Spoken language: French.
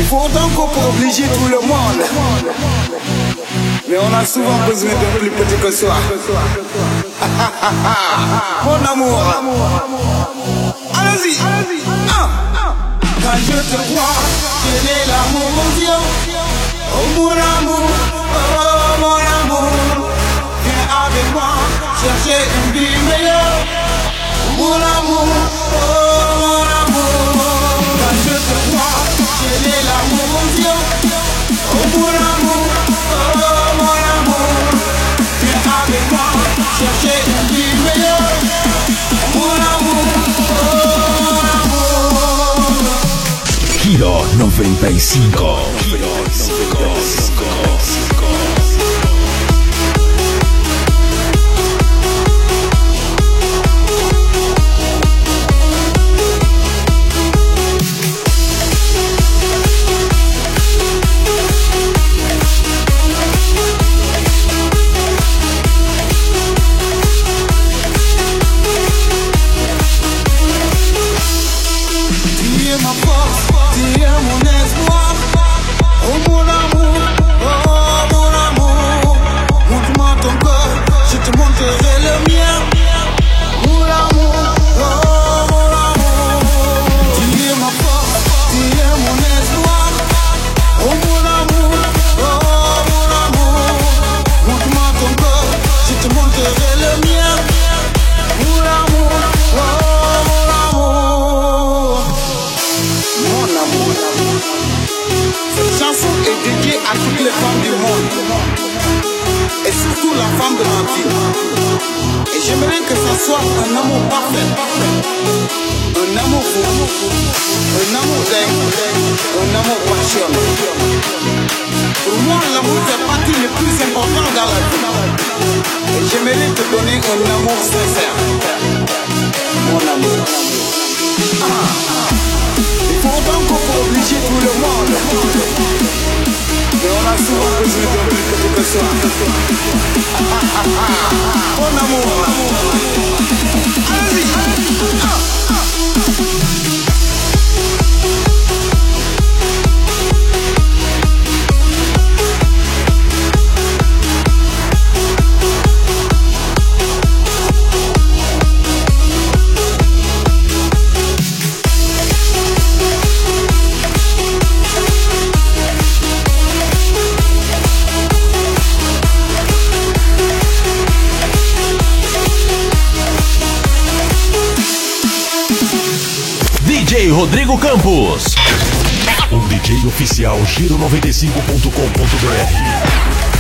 faut encore pour obliger tout le monde. Mais on a souvent besoin d'un plus petit que soi. Mon amour, allez-y. Quand je te vois, quel est l'amour, mon Dieu? Oh mon amour, oh mon amour, viens avec moi chercher une vie meilleure. Mon amour, oh mon amour, quand je te vois, quel est l'amour, mon Dieu? Oh mon amour, oh mon amour, viens avec moi chercher une vie meilleure. Mon amour, oh mon amour. Giro 95. À toutes les femmes du monde et surtout la femme de ma vie. Et j'aimerais que ça soit un amour parfait, un amour fou, un amour dingue, un amour passionné. Pour moi, l'amour fait partie le plus important dans la vie. Et j'aimerais te donner un amour sincère, mon amour. Il faut donc obliger tout le monde. Mais on a souvent besoin d'un plus petit que soi. Mon amour, allez-y. DJ Rodrigo Campos, um DJ oficial Giro95.com.br.